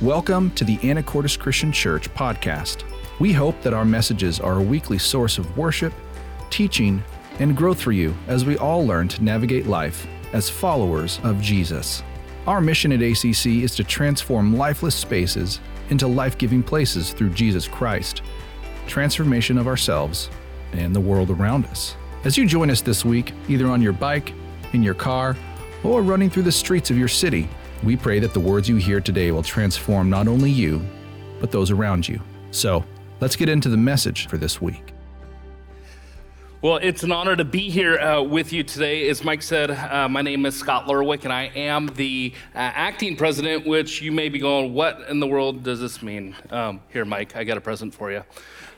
Welcome to the Anacortes Christian Church podcast. We hope that our messages are a weekly source of worship, teaching, and growth for you as we all learn to navigate life as followers of Jesus. Our mission at ACC is to transform lifeless spaces into life-giving places through Jesus Christ, transformation of ourselves and the world around us. As you join us this week, either on your bike, in your car, or running through the streets of your city, we pray that the words you hear today will transform not only you, but those around you. So, let's get into the message for this week. Well, it's an honor to be here with you today. As Mike said, my name is Scott Lerwick, and I am the acting president, which you may be going, what in the world does this mean? Here, Mike, I got a present for you.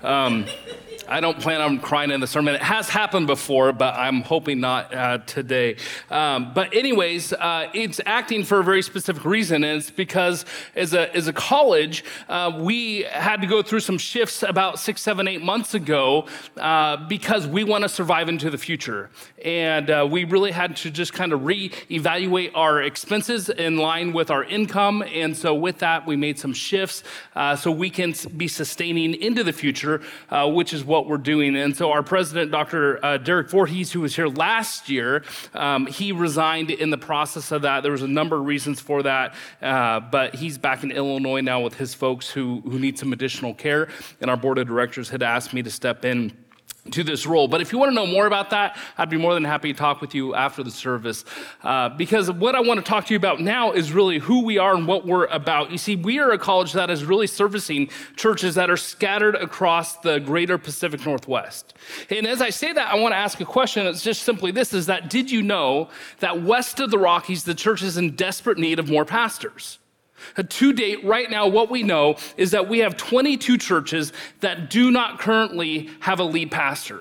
I don't plan on crying in the sermon. It has happened before, but I'm hoping not today. But anyways, it's acting for a very specific reason, and it's because as a college, we had to go through some shifts about 6, 7, 8 months ago because we want to survive into the future. And we really had to just kind of reevaluate our expenses in line with our income. And so with that, we made some shifts so we can be sustaining into the future, which is what we're doing. And so our president, Dr. Derek Voorhees, who was here last year, he resigned in the process of that. There was a number of reasons for that, but he's back in Illinois now with his folks who need some additional care. And our board of directors had asked me to step in to this role. But if you want to know more about that, I'd be more than happy to talk with you after the service. Because what I want to talk to you about now is really who we are and what we're about. You see, we are a college that is really servicing churches that are scattered across the greater Pacific Northwest. And as I say that, I want to ask a question. It's just simply this, is that did you know that west of the Rockies, the church is in desperate need of more pastors? To date, right now, what we know is that we have 22 churches that do not currently have a lead pastor.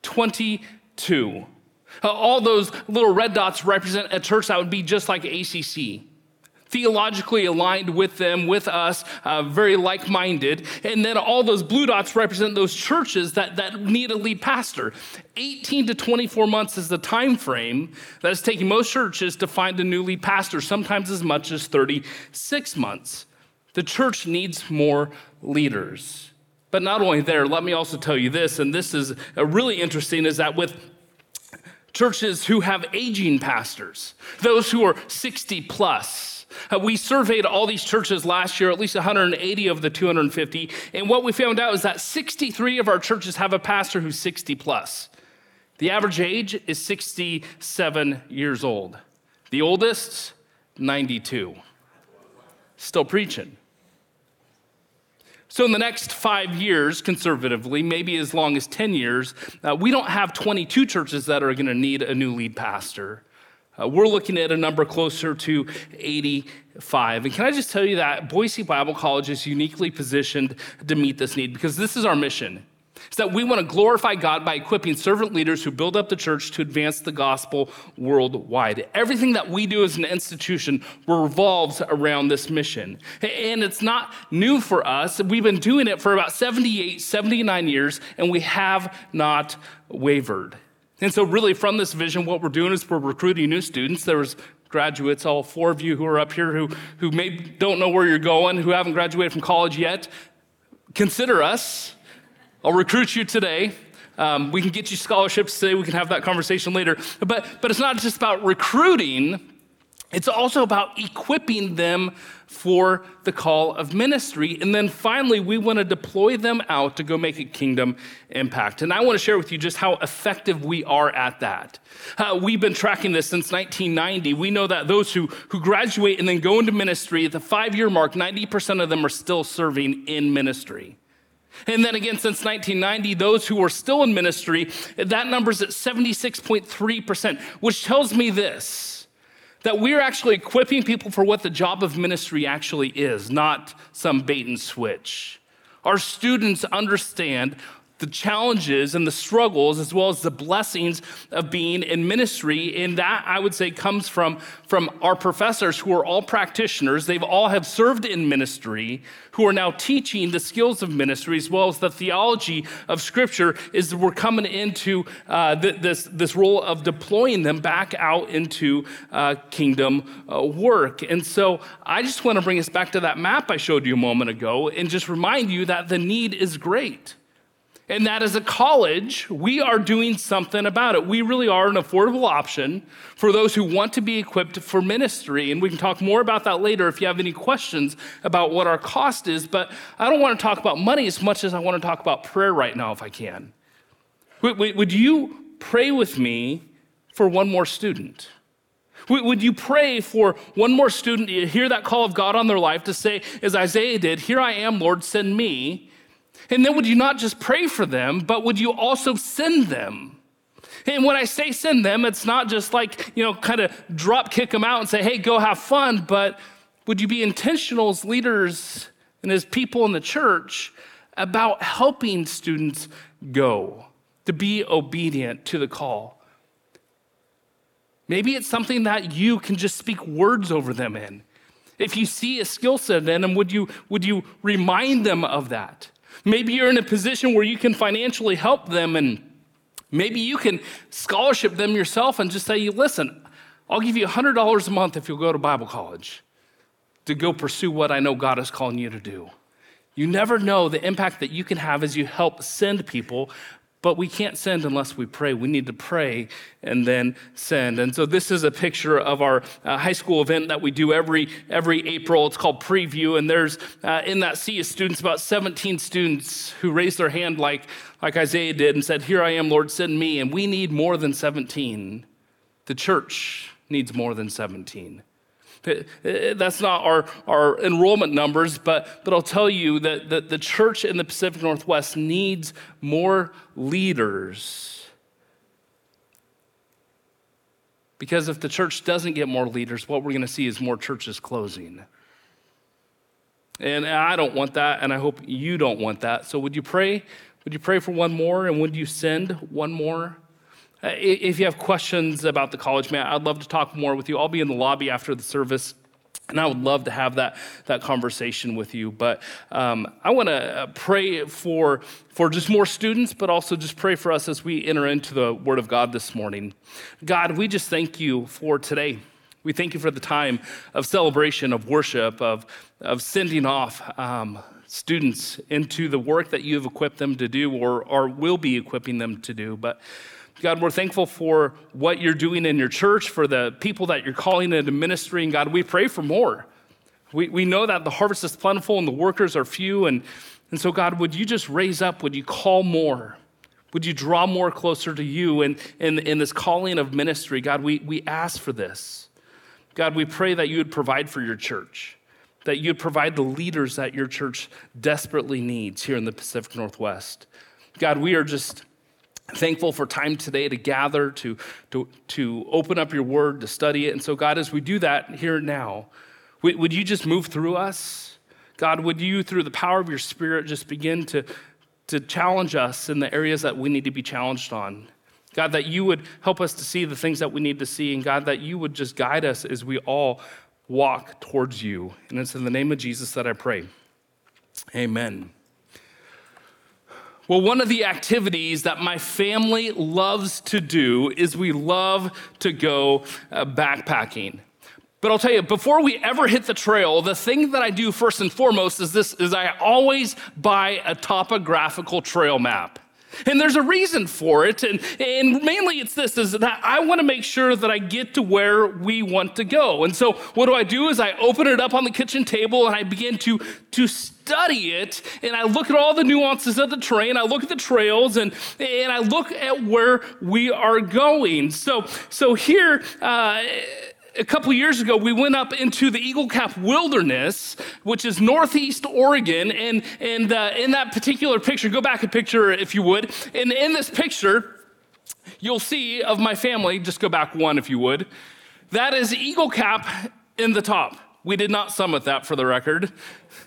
22. All those little red dots represent a church that would be just like ACC. Theologically aligned with them, with us, very like-minded. And then all those blue dots represent those churches that need a lead pastor. 18 to 24 months is the time frame that is taking most churches to find a new lead pastor, sometimes as much as 36 months. The church needs more leaders. But not only there, let me also tell you this, and this is really interesting, is that with churches who have aging pastors, those who are 60 plus, we surveyed all these churches last year, at least 180 of the 250, and what we found out is that 63 of our churches have a pastor who's 60 plus. The average age is 67 years old. The oldest, 92. Still preaching. So in the next 5 years, conservatively, maybe as long as 10 years, we don't have 22 churches that are going to need a new lead pastor. We're looking at a number closer to 85. And can I just tell you that Boise Bible College is uniquely positioned to meet this need, because this is our mission. It's that we want to glorify God by equipping servant leaders who build up the church to advance the gospel worldwide. Everything that we do as an institution revolves around this mission. And it's not new for us. We've been doing it for about 78, 79 years, and we have not wavered. And so really from this vision, what we're doing is we're recruiting new students. There was graduates, all 4 of you who are up here who maybe don't know where you're going, who haven't graduated from college yet. Consider us. I'll recruit you today. We can get you scholarships today. We can have that conversation later. But it's not just about recruiting. It's also about equipping them for the call of ministry. And then finally, we want to deploy them out to go make a kingdom impact. And I want to share with you just how effective we are at that. We've been tracking this since 1990. We know that those who graduate and then go into ministry at the 5-year mark, 90% of them are still serving in ministry. And then again, since 1990, those who are still in ministry, that number's at 76.3%, which tells me this, that we're actually equipping people for what the job of ministry actually is, not some bait and switch. Our students understand the challenges and the struggles, as well as the blessings of being in ministry. And that, I would say, comes from our professors who are all practitioners. They've all have served in ministry, who are now teaching the skills of ministry, as well as the theology of Scripture, is we're coming into this role of deploying them back out into kingdom work. And so I just want to bring us back to that map I showed you a moment ago and just remind you that the need is great. And that as a college, we are doing something about it. We really are an affordable option for those who want to be equipped for ministry. And we can talk more about that later if you have any questions about what our cost is. But I don't want to talk about money as much as I want to talk about prayer right now, if I can. Would you pray with me for one more student? Would you pray for one more student to hear that call of God on their life to say, as Isaiah did, "Here I am, Lord, send me." And then would you not just pray for them, but would you also send them? And when I say send them, it's not just like, kind of drop kick them out and say, "Hey, go have fun," but would you be intentional as leaders and as people in the church about helping students go, to be obedient to the call? Maybe it's something that you can just speak words over them in. If you see a skill set in them, would you remind them of that? Maybe you're in a position where you can financially help them, and maybe you can scholarship them yourself and just say, "Listen, I'll give you $100 a month if you'll go to Bible college to go pursue what I know God is calling you to do." You never know the impact that you can have as you help send people, but we can't send unless we pray. We need to pray and then send. And so this is a picture of our high school event that we do every April. It's called Preview. And there's in that sea of students, about 17 students who raised their hand like Isaiah did and said, "Here I am, Lord, send me." And we need more than 17. The church needs more than 17. That's not our enrollment numbers, but I'll tell you that the church in the Pacific Northwest needs more leaders. Because if the church doesn't get more leaders, what we're going to see is more churches closing. And I don't want that, and I hope you don't want that. So would you pray? Would you pray for one more, and would you send one more? If you have questions about the college, man, I'd love to talk more with you. I'll be in the lobby after the service, and I would love to have that conversation with you. But I want to pray for just more students, but also just pray for us as we enter into the Word of God this morning. God, we just thank you for today. We thank you for the time of celebration, of worship, of sending off students into the work that you have equipped them to do or will be equipping them to do. But God, we're thankful for what you're doing in your church, for the people that you're calling into ministry. And God, we pray for more. We know that the harvest is plentiful and the workers are few. And so, God, would you just raise up? Would you call more? Would you draw more closer to you in this calling of ministry? God, we ask for this. God, we pray that you would provide for your church, that you'd provide the leaders that your church desperately needs here in the Pacific Northwest. God, we are just thankful for time today to gather, to open up your word, to study it. And so, God, as we do that here now, would you just move through us? God, would you, through the power of your Spirit, just begin to challenge us in the areas that we need to be challenged on? God, that you would help us to see the things that we need to see. And God, that you would just guide us as we all walk towards you. And it's in the name of Jesus that I pray. Amen. Well, one of the activities that my family loves to do is we love to go backpacking. But I'll tell you, before we ever hit the trail, the thing that I do first and foremost is I always buy a topographical trail map. And there's a reason for it, and mainly it's this, is that I want to make sure that I get to where we want to go. And so what do is I open it up on the kitchen table and I begin to study it, and I look at all the nuances of the terrain, I look at the trails, and I look at where we are going. So here, a couple years ago, we went up into the Eagle Cap Wilderness, which is northeast Oregon, and in that particular picture, go back a picture if you would, and in this picture, you'll see of my family, just go back one if you would, that is Eagle Cap in the top. We did not summit that for the record.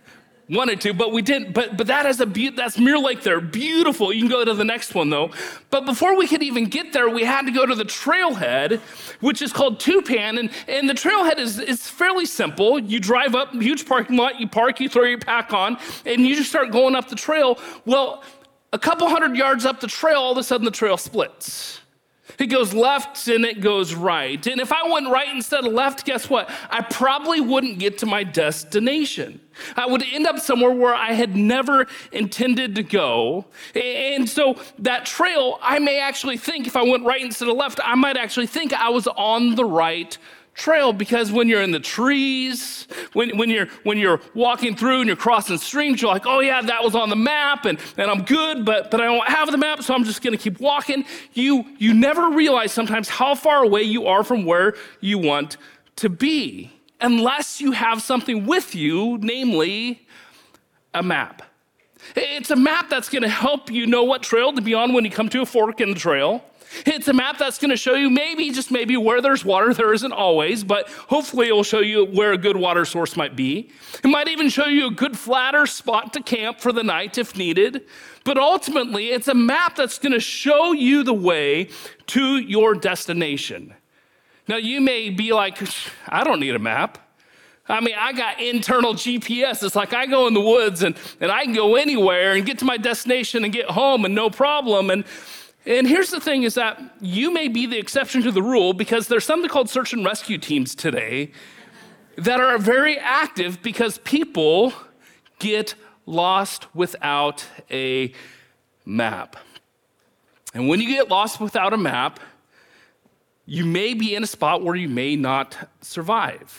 Wanted to, but we didn't. But that is that's Mirror Lake there. Beautiful. You can go to the next one though. But before we could even get there, we had to go to the trailhead, which is called Tupan. And the trailhead is fairly simple. You drive up, huge parking lot, you park, you throw your pack on, and you just start going up the trail. Well, a couple hundred yards up the trail, all of a sudden the trail splits. It goes left and it goes right. And if I went right instead of left, guess what? I probably wouldn't get to my destination. I would end up somewhere where I had never intended to go. And so that trail, I may actually think if I went right instead of left, I might actually think I was on the right trail, because when you're in the trees, when you're walking through and you're crossing streams, you're like, oh yeah, that was on the map and I'm good, but I don't have the map, so I'm just gonna keep walking. You never realize sometimes how far away you are from where you want to be, unless you have something with you, namely a map. It's a map that's gonna help you know what trail to be on when you come to a fork in the trail. It's a map that's going to show you just maybe where there's water. There isn't always, but hopefully it will show you where a good water source might be. It might even show you a good flatter spot to camp for the night if needed. But ultimately, it's a map that's going to show you the way to your destination. Now, you may be like, I don't need a map. I mean, I got internal GPS. It's like I go in the woods and I can go anywhere and get to my destination and get home and no problem. And here's the thing is that you may be the exception to the rule, because there's something called search and rescue teams today that are very active because people get lost without a map. And when you get lost without a map, you may be in a spot where you may not survive.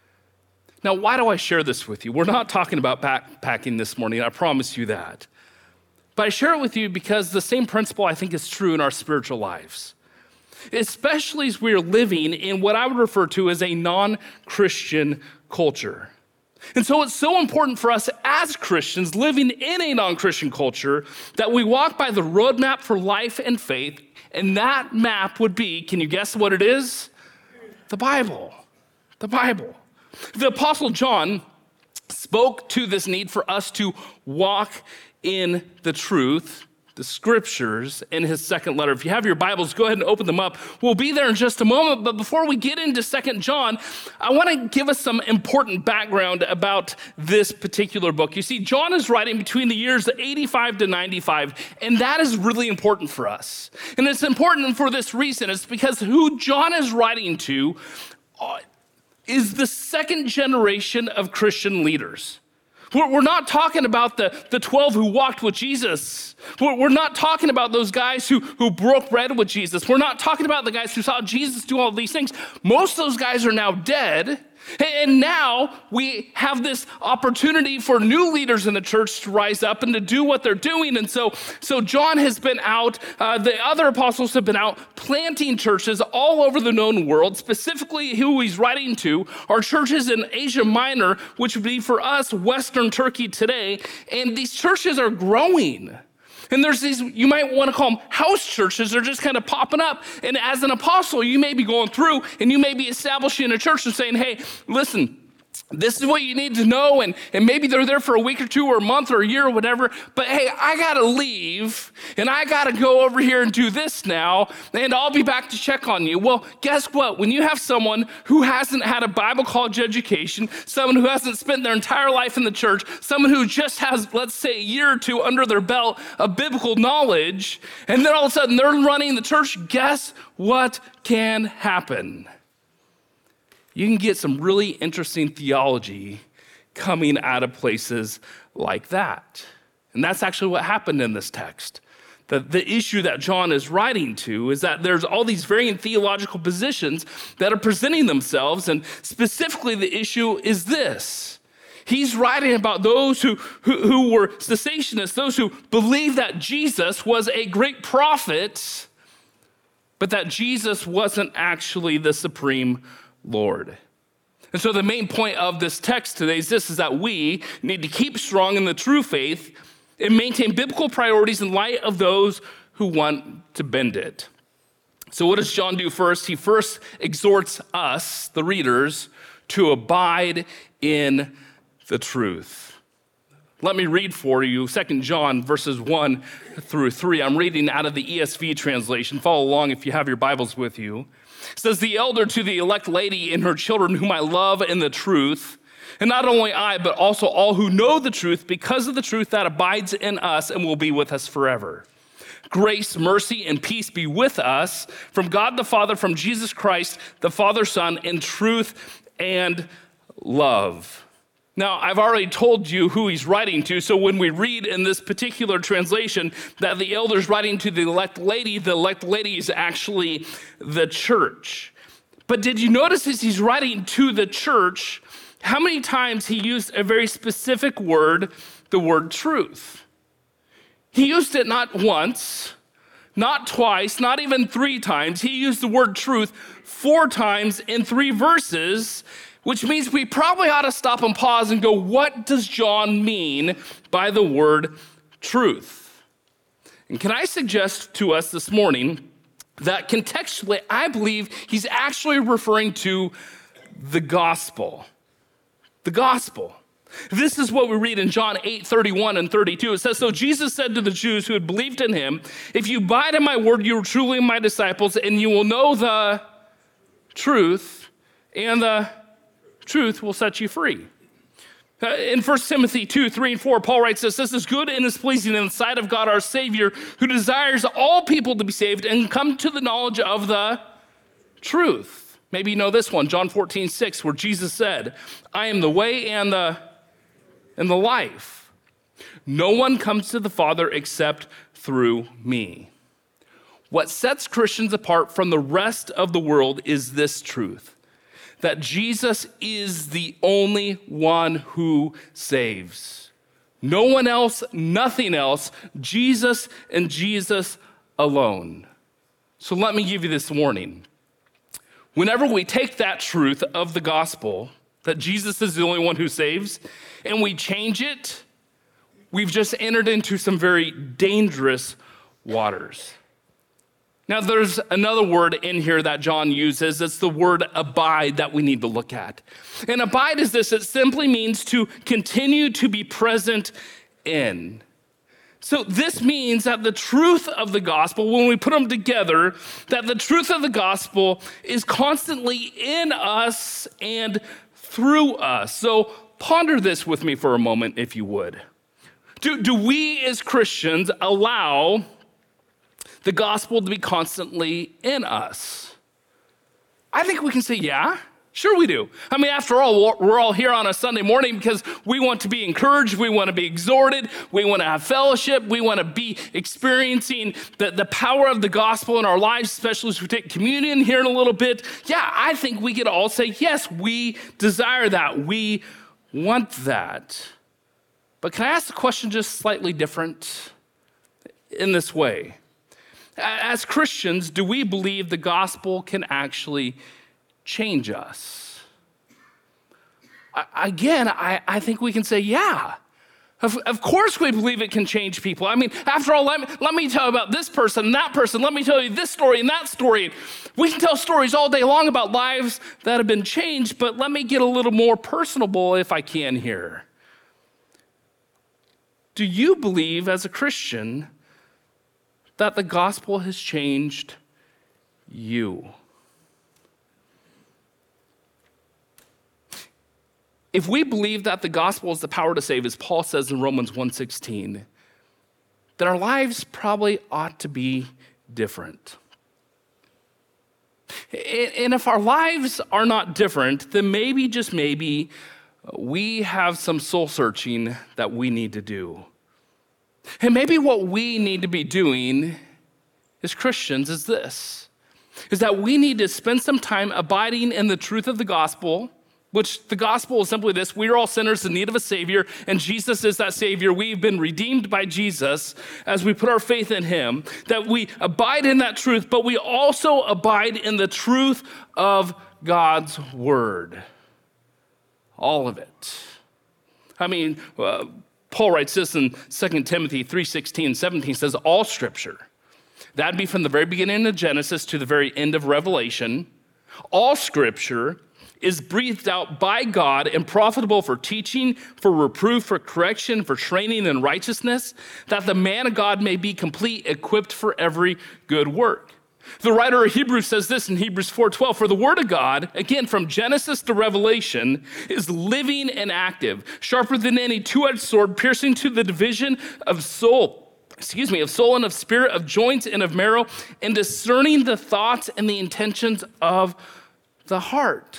Now, why do I share this with you? We're not talking about backpacking this morning, I promise you that. But I share it with you because the same principle I think is true in our spiritual lives, especially as we're living in what I would refer to as a non-Christian culture. And so it's so important for us as Christians living in a non-Christian culture that we walk by the roadmap for life and faith, and that map would be, can you guess what it is? The Bible. The Bible. The Apostle John spoke to this need for us to walk in the truth, the scriptures, in his second letter. If you have your Bibles, go ahead and open them up. We'll be there in just a moment, but before we get into 2 John, I want to give us some important background about this particular book. You see, John is writing between the years 85 to 95, and that is really important for us. And it's important for this reason. It's because who John is writing to is the second generation of Christian leaders. We're not talking about the 12 who walked with Jesus. We're not talking about those guys who broke bread with Jesus. We're not talking about the guys who saw Jesus do all these things. Most of those guys are now dead. And now we have this opportunity for new leaders in the church to rise up and to do what they're doing. And so John has been out, the other apostles have been out planting churches all over the known world. Specifically, who he's writing to are churches in Asia Minor, which would be for us Western Turkey today. And these churches are growing. And there's these, you might want to call them house churches. They're just kind of popping up. And as an apostle, you may be going through and you may be establishing a church and saying, hey, listen, this is what you need to know. And maybe they're there for a week or two or a month or a year or whatever. But hey, I got to leave and I got to go over here and do this now. And I'll be back to check on you. Well, guess what? When you have someone who hasn't had a Bible college education, someone who hasn't spent their entire life in the church, someone who just has, let's say, a year or two under their belt of biblical knowledge, and then all of a sudden they're running the church, guess what can happen? You can get some really interesting theology coming out of places like that. And that's actually what happened in this text. The issue that John is writing to is that there's all these varying theological positions that are presenting themselves, and specifically the issue is this. He's writing about those who were cessationists, those who believed that Jesus was a great prophet, but that Jesus wasn't actually the supreme Lord. And so the main point of this text today is this, is that we need to keep strong in the true faith and maintain biblical priorities in light of those who want to bend it. So what does John do first? He first exhorts us, the readers, to abide in the truth. Let me read for you 2 John verses 1 through 3. I'm reading out of the ESV translation. Follow along if you have your Bibles with you. It says, "The elder to the elect lady and her children whom I love in the truth, and not only I, but also all who know the truth because of the truth that abides in us and will be with us forever. Grace, mercy, and peace be with us from God the Father, from Jesus Christ, the Father, Son, in truth and love." Now, I've already told you who he's writing to, so when we read in this particular translation that the elder's writing to the elect lady is actually the church. But did you notice as he's writing to the church, how many times he used a very specific word, the word truth? He used it not once, not twice, not even 3 times. He used the word truth 4 times in 3 verses, which means we probably ought to stop and pause and go, what does John mean by the word truth? And can I suggest to us this morning that contextually, I believe he's actually referring to the gospel. The gospel. This is what we read in John 8:31 and 32. It says, "So Jesus said to the Jews who had believed in him, 'If you abide in my word, you are truly my disciples, and you will know the truth, and the truth will set you free.'" In 1 Timothy 2:3 and 4, Paul writes this is good and is pleasing in the sight of God our Savior, who desires all people to be saved and come to the knowledge of the truth. Maybe you know this one, John 14:6, where Jesus said, "I am the way and the life. No one comes to the Father except through me." What sets Christians apart from the rest of the world is this truth, that Jesus is the only one who saves. No one else, nothing else, Jesus and Jesus alone. So let me give you this warning. Whenever we take that truth of the gospel, that Jesus is the only one who saves, and we change it, we've just entered into some very dangerous waters. Now, there's another word in here that John uses. It's the word abide that we need to look at. And abide is this. It simply means to continue to be present in. So this means that the truth of the gospel, when we put them together, that the truth of the gospel is constantly in us and through us. So ponder this with me for a moment, if you would. Do we as Christians allow the gospel to be constantly in us? I think we can say, yeah, sure we do. I mean, after all, we're all here on a Sunday morning because we want to be encouraged, we want to be exhorted, we want to have fellowship, we want to be experiencing the power of the gospel in our lives, especially as we take communion here in a little bit. Yeah, I think we could all say, yes, we desire that, we want that. But can I ask the question just slightly different in this way? As Christians, do we believe the gospel can actually change us? Again, I think we can say, yeah. Of course we believe it can change people. I mean, after all, let me tell you about this person and that person. Let me tell you this story and that story. We can tell stories all day long about lives that have been changed, but let me get a little more personable if I can here. Do you believe as a Christian that the gospel has changed you? If we believe that the gospel is the power to save, as Paul says in Romans 1:16, then our lives probably ought to be different. And if our lives are not different, then maybe, just maybe, we have some soul searching that we need to do. And maybe what we need to be doing as Christians is this, is that we need to spend some time abiding in the truth of the gospel, which the gospel is simply this: we are all sinners in need of a Savior, and Jesus is that Savior. We've been redeemed by Jesus as we put our faith in him, that we abide in that truth, but we also abide in the truth of God's word. All of it. I mean, Paul writes this in 2 Timothy 3:16, 17, says, all scripture, that'd be from the very beginning of Genesis to the very end of Revelation, all scripture is breathed out by God and profitable for teaching, for reproof, for correction, for training in righteousness, that the man of God may be complete, equipped for every good work. The writer of Hebrews says this in Hebrews 4:12, for the word of God, again, from Genesis to Revelation, is living and active, sharper than any two-edged sword, piercing to the division of soul and of spirit, of joints and of marrow, and discerning the thoughts and the intentions of the heart.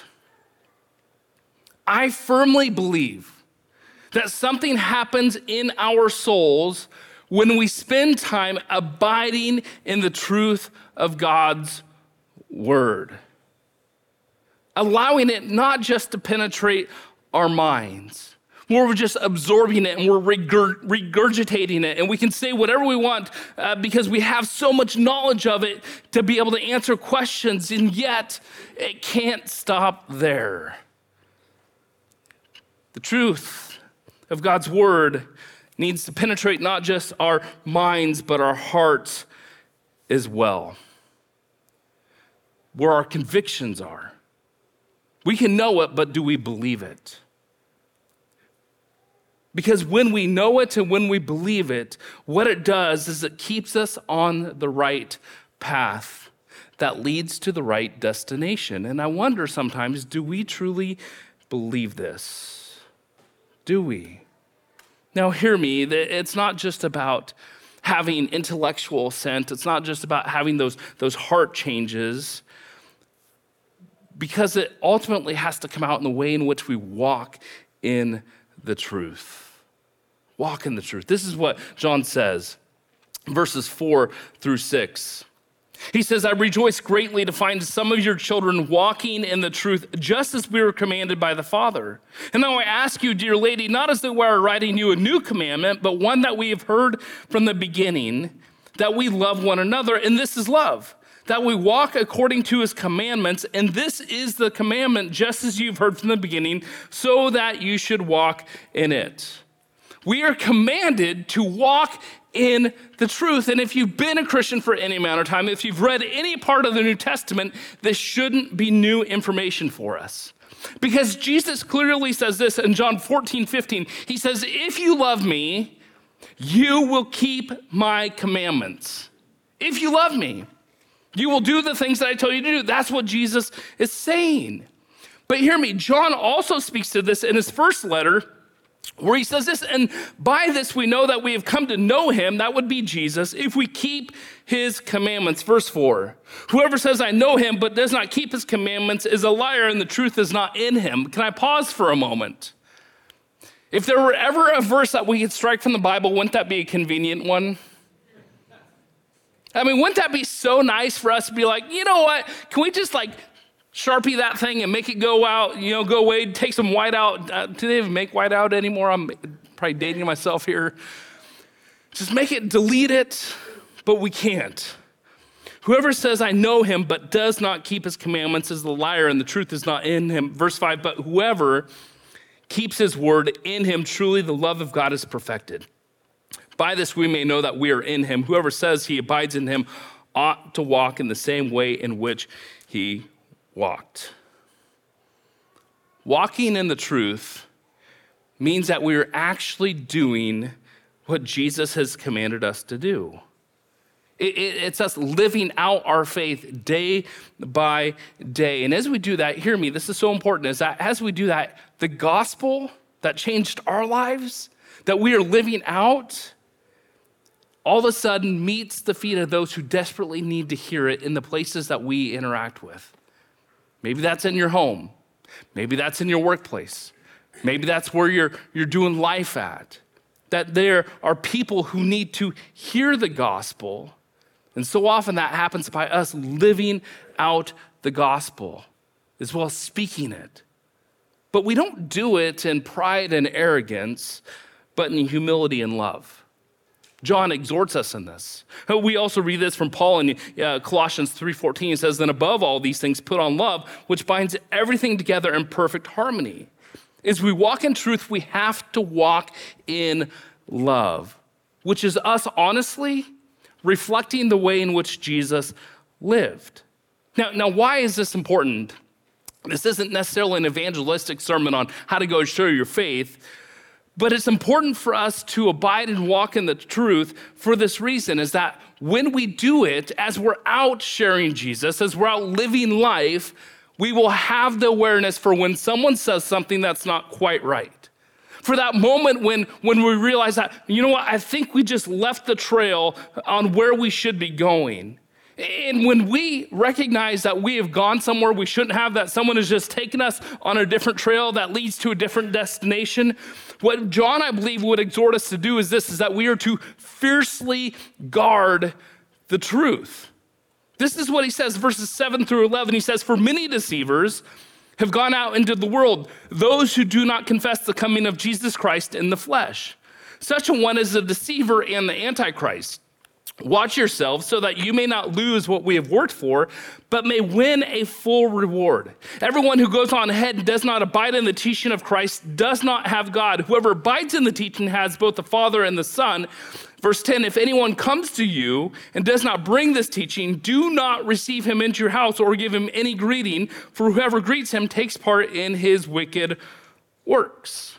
I firmly believe that something happens in our souls when we spend time abiding in the truth of God's word, allowing it not just to penetrate our minds, where we're just absorbing it and we're regurgitating it, and we can say whatever we want because we have so much knowledge of it to be able to answer questions, and yet it can't stop there. The truth of God's word needs to penetrate not just our minds, but our hearts as well, where our convictions are. We can know it, but do we believe it? Because when we know it and when we believe it, what it does is it keeps us on the right path that leads to the right destination. And I wonder sometimes, do we truly believe this? Do we? Now hear me, it's not just about having intellectual assent. It's not just about having those heart changes, because it ultimately has to come out in the way in which we walk in the truth. Walk in the truth. This is what John says, verses 4-6. He says, I rejoice greatly to find some of your children walking in the truth, just as we were commanded by the Father. And now I ask you, dear lady, not as though we are writing you a new commandment, but one that we have heard from the beginning, that we love one another. And this is love, that we walk according to his commandments. And this is the commandment, just as you've heard from the beginning, so that you should walk in it. We are commanded to walk in the truth. And if you've been a Christian for any amount of time, if you've read any part of the New Testament, this shouldn't be new information for us. Because Jesus clearly says this in John 14:15. He says, if you love me, you will keep my commandments. If you love me, you will do the things that I tell you to do. That's what Jesus is saying. But hear me, John also speaks to this in his first letter, where he says this, and by this we know that we have come to know him, that would be Jesus, if we keep his commandments. Verse 4, whoever says I know him but does not keep his commandments is a liar, and the truth is not in him. Can I pause for a moment? If there were ever a verse that we could strike from the Bible, wouldn't that be a convenient one? I mean, wouldn't that be so nice for us to be like, you know what, can we just Sharpie that thing and make it go out, go away, take some white out. Do they even make white out anymore? I'm probably dating myself here. Just make it, delete it, but we can't. Whoever says I know him but does not keep his commandments is the liar, and the truth is not in him. Verse 5, but whoever keeps his word, in him truly the love of God is perfected. By this we may know that we are in him. Whoever says he abides in him ought to walk in the same way in which he walked. Walking in the truth means that we're actually doing what Jesus has commanded us to do. It's us living out our faith day by day. And as we do that, hear me, this is so important, is that as we do that, the gospel that changed our lives, that we are living out, all of a sudden meets the feet of those who desperately need to hear it in the places that we interact with. Maybe that's in your home. Maybe that's in your workplace. Maybe that's where you're doing life at. That there are people who need to hear the gospel. And so often that happens by us living out the gospel as well as speaking it. But we don't do it in pride and arrogance, but in humility and love. John exhorts us in this. We also read this from Paul in Colossians 3:14. It says, then above all these things, put on love, which binds everything together in perfect harmony. As we walk in truth, we have to walk in love, which is us honestly reflecting the way in which Jesus lived. Now, why is this important? This isn't necessarily an evangelistic sermon on how to go share your faith, but it's important for us to abide and walk in the truth for this reason, is that when we do it, as we're out sharing Jesus, as we're out living life, we will have the awareness for when someone says something that's not quite right. For that moment when we realize that, you know what, I think we just left the trail on where we should be going. And when we recognize that we have gone somewhere we shouldn't have, that someone has just taken us on a different trail that leads to a different destination, what John, I believe, would exhort us to do is this, is that we are to fiercely guard the truth. This is what he says, verses 7 through 11. He says, "For many deceivers have gone out into the world, those who do not confess the coming of Jesus Christ in the flesh. Such a one is a deceiver and the Antichrist. Watch yourselves so that you may not lose what we have worked for, but may win a full reward. Everyone who goes on ahead and does not abide in the teaching of Christ does not have God. Whoever abides in the teaching has both the Father and the Son." Verse 10, "If anyone comes to you and does not bring this teaching, do not receive him into your house or give him any greeting, for whoever greets him takes part in his wicked works."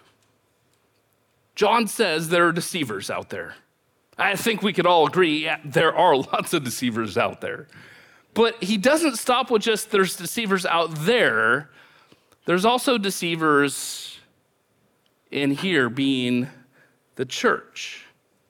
John says there are deceivers out there. I think we could all agree, yeah, there are lots of deceivers out there. But he doesn't stop with just there's deceivers out there. There's also deceivers in here, being the church.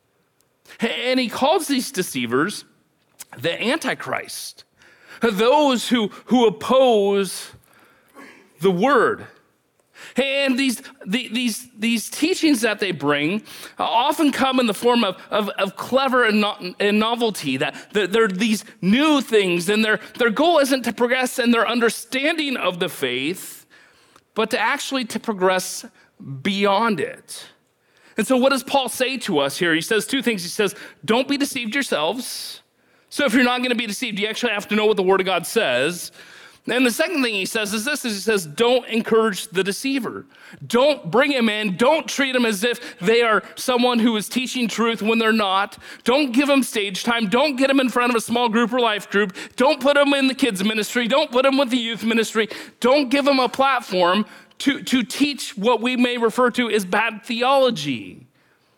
And he calls these deceivers the Antichrist, those who oppose the word. And these teachings that they bring often come in the form of clever and novelty, that they're these new things, and their goal isn't to progress in their understanding of the faith, but to progress beyond it. And so what does Paul say to us here? He says two things. He says, don't be deceived yourselves. So if you're not going to be deceived, you actually have to know what the Word of God says. And the second thing he says is this, he says, don't encourage the deceiver. Don't bring him in. Don't treat him as if they are someone who is teaching truth when they're not. Don't give them stage time. Don't get them in front of a small group or life group. Don't put them in the kids ministry. Don't put them with the youth ministry. Don't give them a platform to teach what we may refer to as bad theology.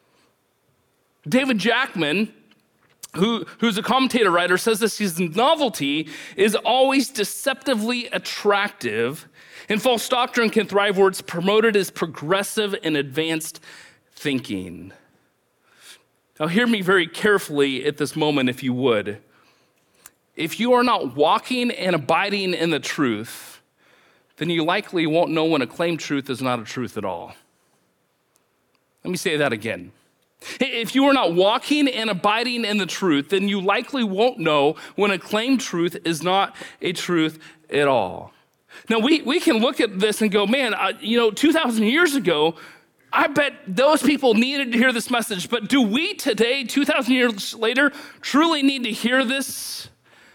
David Jackman, who's a commentator writer, says this: his novelty is always deceptively attractive, and false doctrine can thrive where it's promoted as progressive and advanced thinking. Now hear me very carefully at this moment, if you would. If you are not walking and abiding in the truth, then you likely won't know when a claimed truth is not a truth at all. Let me say that again. If you are not walking and abiding in the truth, then you likely won't know when a claimed truth is not a truth at all. Now, we can look at this and go, man, 2,000 years ago, I bet those people needed to hear this message. But do we today, 2,000 years later, truly need to hear this?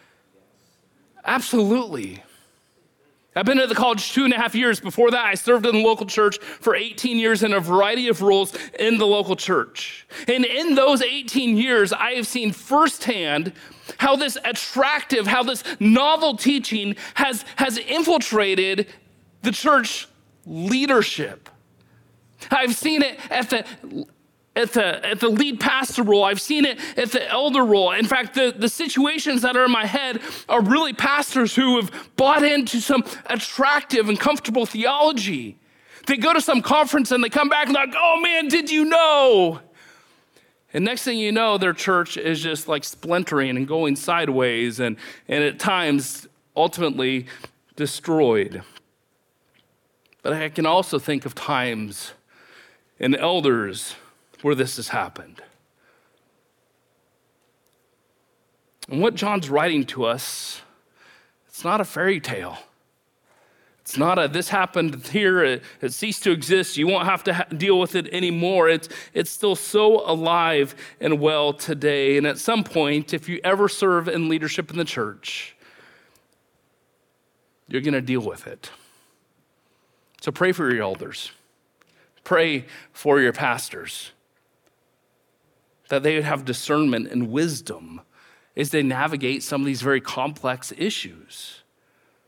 Absolutely. I've been at the college 2.5 years. Before that, I served in the local church for 18 years in a variety of roles in the local church. And in those 18 years, I have seen firsthand how this attractive, how this novel teaching has infiltrated the church leadership. I've seen it at the lead pastor role. I've seen it at the elder role. In fact, the situations that are in my head are really pastors who have bought into some attractive and comfortable theology. They go to some conference and they come back and they're like, oh man, did you know? And next thing you know, their church is just like splintering and going sideways and at times ultimately destroyed. But I can also think of times in elders where this has happened. And what John's writing to us, it's not a fairy tale. It's not this happened here, it ceased to exist, you won't have to deal with it anymore. It's still so alive and well today. And at some point, if you ever serve in leadership in the church, you're going to deal with it. So pray for your elders. Pray for your pastors, that they would have discernment and wisdom as they navigate some of these very complex issues.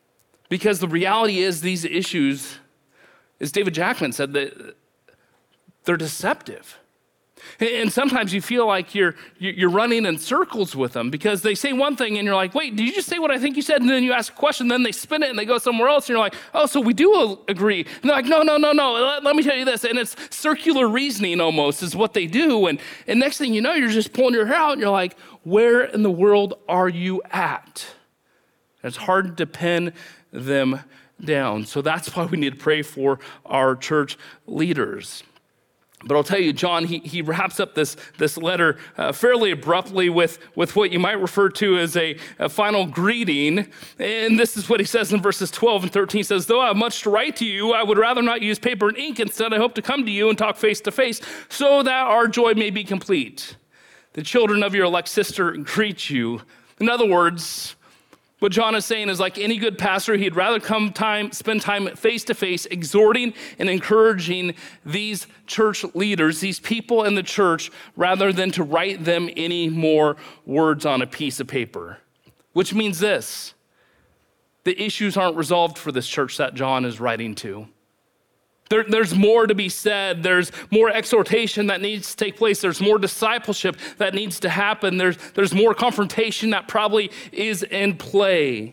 Because the reality is these issues, as David Jackman said, that they're deceptive. And sometimes you feel like you're running in circles with them because they say one thing and you're like, wait, did you just say what I think you said? And then you ask a question, then they spin it and they go somewhere else. And you're like, oh, so we do agree. And they're like, no. Let me tell you this. And it's circular reasoning almost is what they do. And next thing you know, you're just pulling your hair out and you're like, where in the world are you at? And it's hard to pin them down. So that's why we need to pray for our church leaders. But I'll tell you, John, he wraps up this letter fairly abruptly with what you might refer to as a final greeting. And this is what he says in verses 12 and 13. He says, though I have much to write to you, I would rather not use paper and ink. Instead, I hope to come to you and talk face to face so that our joy may be complete. The children of your elect sister greet you. In other words, what John is saying is like any good pastor, he'd rather spend time face to face, exhorting and encouraging these church leaders, these people in the church, rather than to write them any more words on a piece of paper. Which means this: the issues aren't resolved for this church that John is writing to. There's more to be said. There's more exhortation that needs to take place. There's more discipleship that needs to happen. There's more confrontation that probably is in play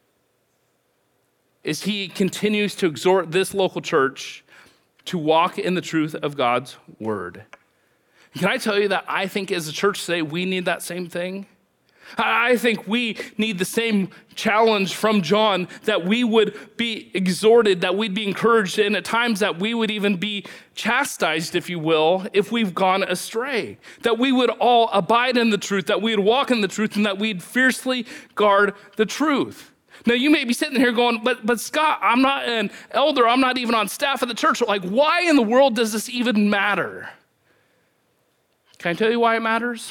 as he continues to exhort this local church to walk in the truth of God's word. Can I tell you that I think as a church today, we need that same thing? I think we need the same challenge from John, that we would be exhorted, that we'd be encouraged, and at times that we would even be chastised, if you will, if we've gone astray. That we would all abide in the truth, that we would walk in the truth, and that we'd fiercely guard the truth. Now, you may be sitting here going, but Scott, I'm not an elder. I'm not even on staff at the church. Like, why in the world does this even matter? Can I tell you why it matters?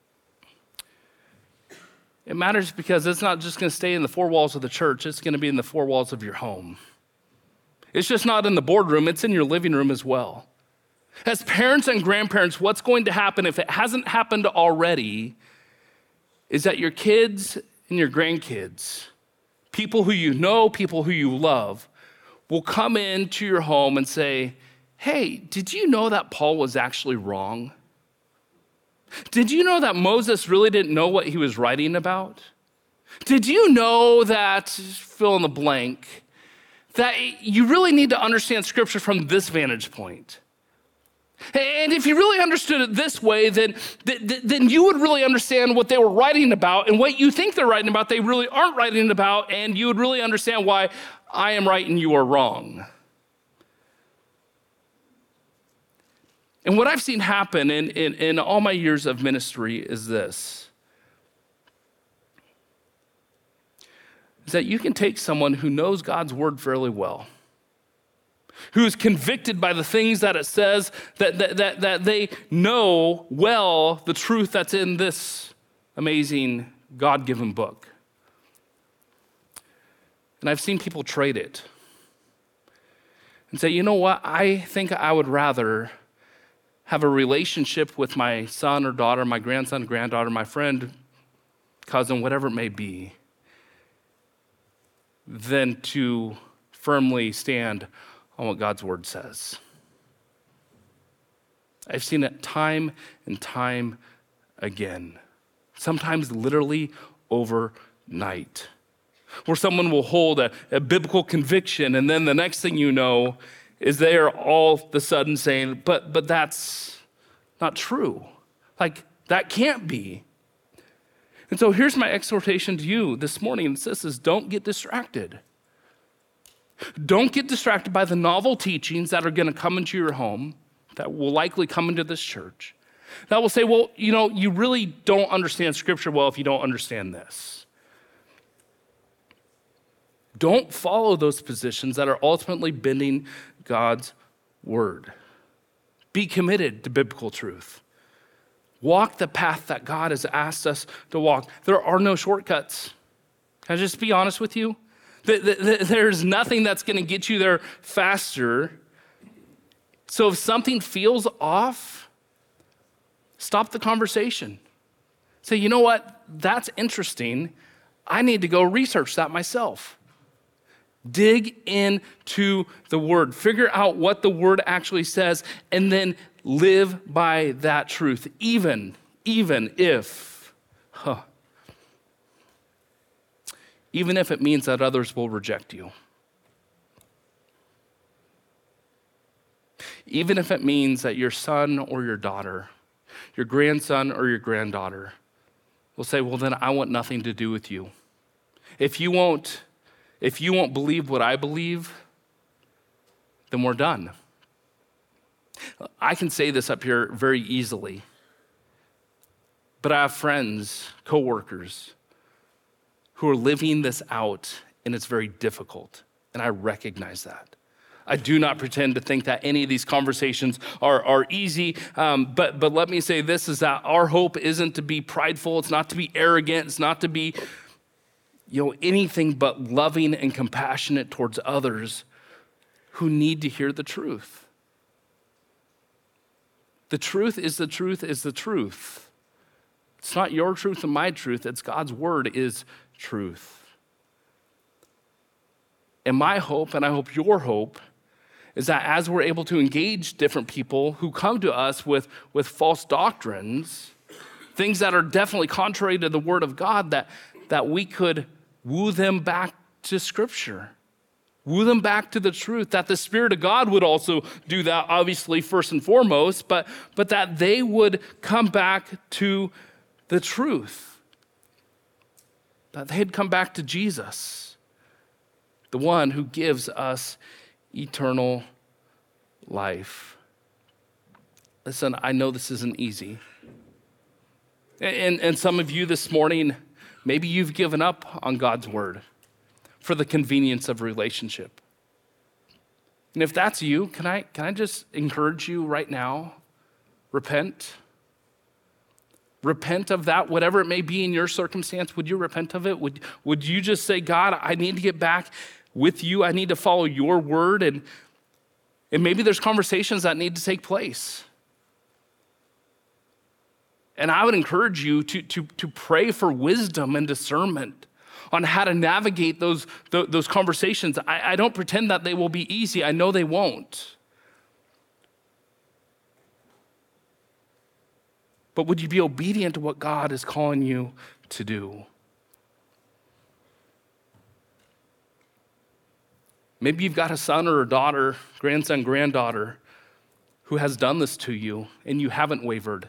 It matters because it's not just going to stay in the four walls of the church. It's going to be in the four walls of your home. It's just not in the boardroom. It's in your living room as well. As parents and grandparents, what's going to happen if it hasn't happened already is that your kids and your grandkids, people who you know, people who you love, will come into your home and say, hey, did you know that Paul was actually wrong? Did you know that Moses really didn't know what he was writing about? Did you know that, fill in the blank, that you really need to understand Scripture from this vantage point? And if you really understood it this way, then you would really understand what they were writing about, and what you think they're writing about, they really aren't writing about, and you would really understand why I am right and you are wrong. And what I've seen happen in all my years of ministry is this: is that you can take someone who knows God's word fairly well, who is convicted by the things that it says, that they know well the truth that's in this amazing God-given book. And I've seen people trade it and say, you know what, I think I would rather have a relationship with my son or daughter, my grandson, granddaughter, my friend, cousin, whatever it may be, than to firmly stand on what God's word says. I've seen it time and time again, sometimes literally overnight, where someone will hold a biblical conviction, and then the next thing you know is they are all of a sudden saying, but that's not true. Like, that can't be. And so here's my exhortation to you this morning. This is, don't get distracted. Don't get distracted by the novel teachings that are going to come into your home, that will likely come into this church, that will say, well, you know, you really don't understand Scripture well if you don't understand this. Don't follow those positions that are ultimately bending God's word. Be committed to biblical truth. Walk the path that God has asked us to walk. There are no shortcuts. Can I just be honest with you? There's nothing that's going to get you there faster. So if something feels off, stop the conversation. Say, you know what? That's interesting. I need to go research that myself. Dig into the word. Figure out what the word actually says, and then live by that truth, even if it means that others will reject you. Even if it means that your son or your daughter, your grandson or your granddaughter will say, well, then I want nothing to do with you. If you won't believe what I believe, then we're done. I can say this up here very easily, but I have friends, coworkers, who are living this out, and it's very difficult, and I recognize that. I do not pretend to think that any of these conversations are easy, but let me say this, is that our hope isn't to be prideful, it's not to be arrogant, it's not to be anything but loving and compassionate towards others who need to hear the truth. The truth is the truth is the truth. It's not your truth and my truth, it's God's word is truth. And my hope, and I hope your hope, is that as we're able to engage different people who come to us with false doctrines, things that are definitely contrary to the word of God, that we could woo them back to Scripture, woo them back to the truth, that the Spirit of God would also do that, obviously, first and foremost, but that they would come back to the truth, that they'd come back to Jesus, the one who gives us eternal life. Listen, I know this isn't easy. And some of you this morning, maybe you've given up on God's word for the convenience of relationship. And if that's you, can I just encourage you right now? Repent. Repent of that, whatever it may be in your circumstance. Would you repent of it? Would you just say, God, I need to get back with you. I need to follow your word. And maybe there's conversations that need to take place. And I would encourage you to pray for wisdom and discernment on how to navigate those conversations. I don't pretend that they will be easy. I know they won't. But would you be obedient to what God is calling you to do? Maybe you've got a son or a daughter, grandson, granddaughter, who has done this to you and you haven't wavered.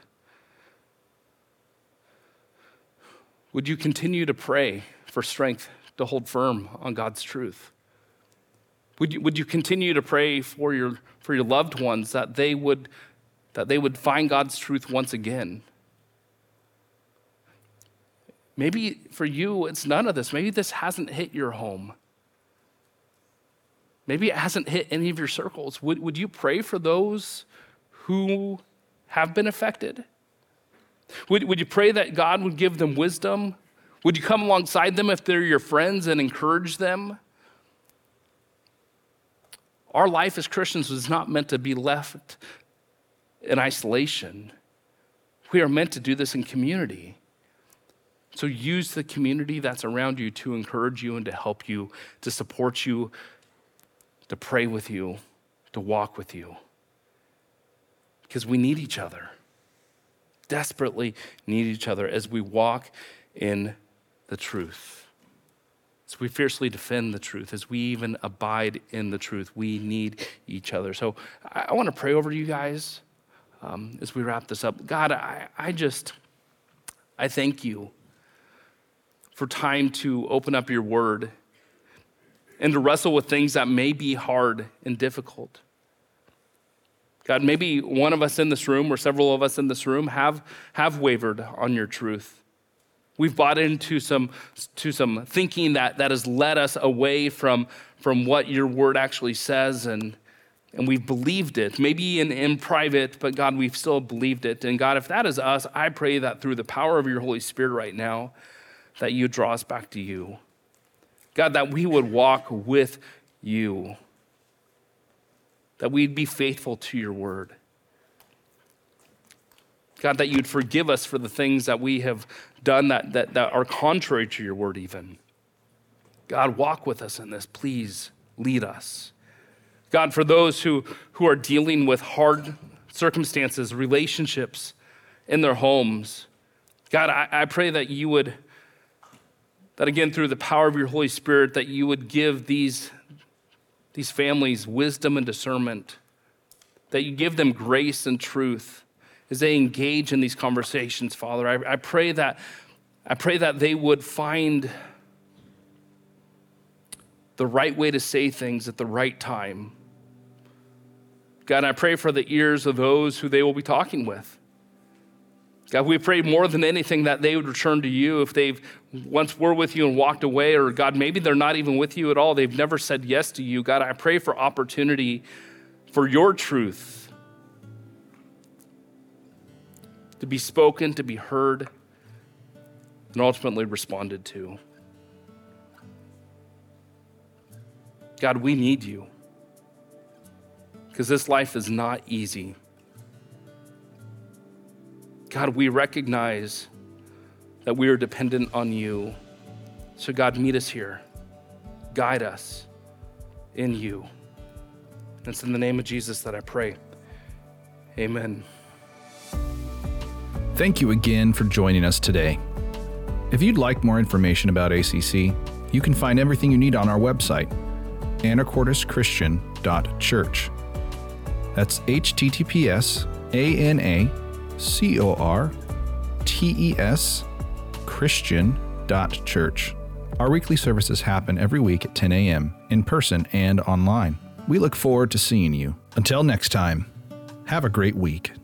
Would you continue to pray for strength to hold firm on God's truth? Would you continue to pray for your loved ones that they would find God's truth once again? Maybe for you, it's none of this. Maybe this hasn't hit your home. Maybe it hasn't hit any of your circles. Would you pray for those who have been affected? Would you pray that God would give them wisdom? Would you come alongside them if they're your friends and encourage them? Our life as Christians was not meant to be left in isolation. We are meant to do this in community. So use the community that's around you to encourage you and to help you, to support you, to pray with you, to walk with you. Because we need each other. Desperately need each other as we walk in the truth. As we fiercely defend the truth, as we even abide in the truth, we need each other. So I want to pray over you guys as we wrap this up. God, I thank you for time to open up your word and to wrestle with things that may be hard and difficult. God, maybe one of us in this room or several of us in this room have wavered on your truth. We've bought into some thinking that has led us away from what your word actually says, and we've believed it, maybe in private, but God, we've still believed it. And God, if that is us, I pray that through the power of your Holy Spirit right now, that you draw us back to you. God, that we would walk with you, that we'd be faithful to your word. God, that you'd forgive us for the things that we have done that are contrary to your word even. God, walk with us in this. Please lead us. God, for those who are dealing with hard circumstances, relationships in their homes, God, I pray that you would, that again, through the power of your Holy Spirit, that you would give these families wisdom and discernment, that you give them grace and truth as they engage in these conversations, Father. I pray that they would find the right way to say things at the right time. God, I pray for the ears of those who they will be talking with. God, we pray more than anything that they would return to you if they've once were with you and walked away, or God, maybe they're not even with you at all. They've never said yes to you. God, I pray for opportunity for your truth to be spoken, to be heard, and ultimately responded to. God, we need you because this life is not easy. God, we recognize that we are dependent on you. So God, meet us here. Guide us in you. And it's in the name of Jesus that I pray. Amen. Thank you again for joining us today. If you'd like more information about ACC, you can find everything you need on our website, anacorteschristian.church. That's https://anacortes Christian.church. Our weekly services happen every week at 10 a.m. in person and online. We look forward to seeing you. Until next time, have a great week.